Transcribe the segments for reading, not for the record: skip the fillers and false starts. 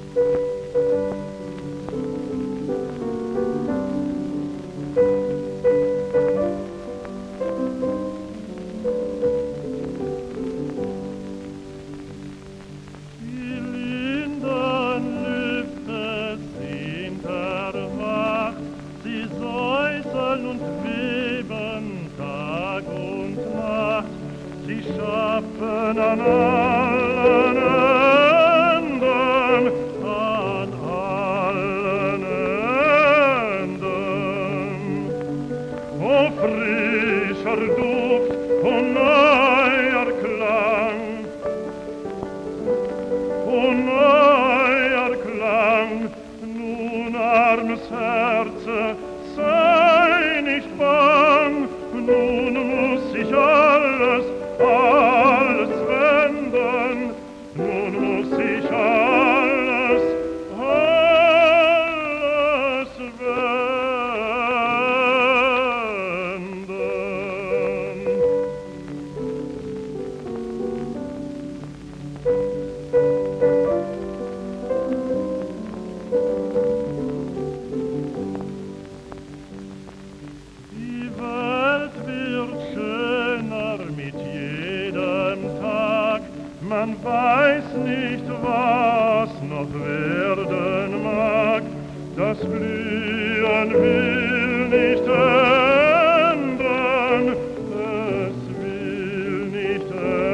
Und weben Tag und Nacht, sie schaffen an allen Enden, an allen Enden. O frischer Duft, o neuer Klang, o neuer Klang, nun armes Herze, sei nicht bang, nun muss ich alles wenden, nun muss ich alles wenden. Die Welt wird schöner mit jedem Tag, man weiß nicht, was noch werden mag. Das Blühen will nicht enden, es will nicht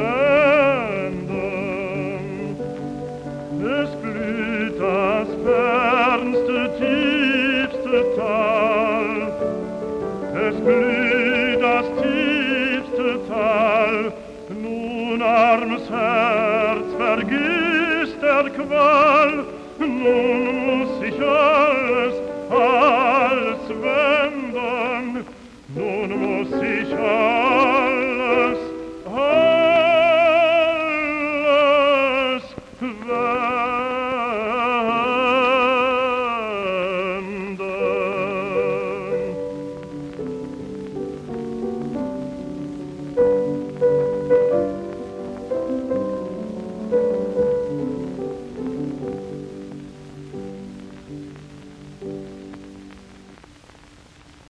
enden. Es blüht das fernste, tiefste Tal, es blüht das tiefste Tal, nun armes Herz, vergiss der Qual, nun muss ich alles wenden, nun muss ich alles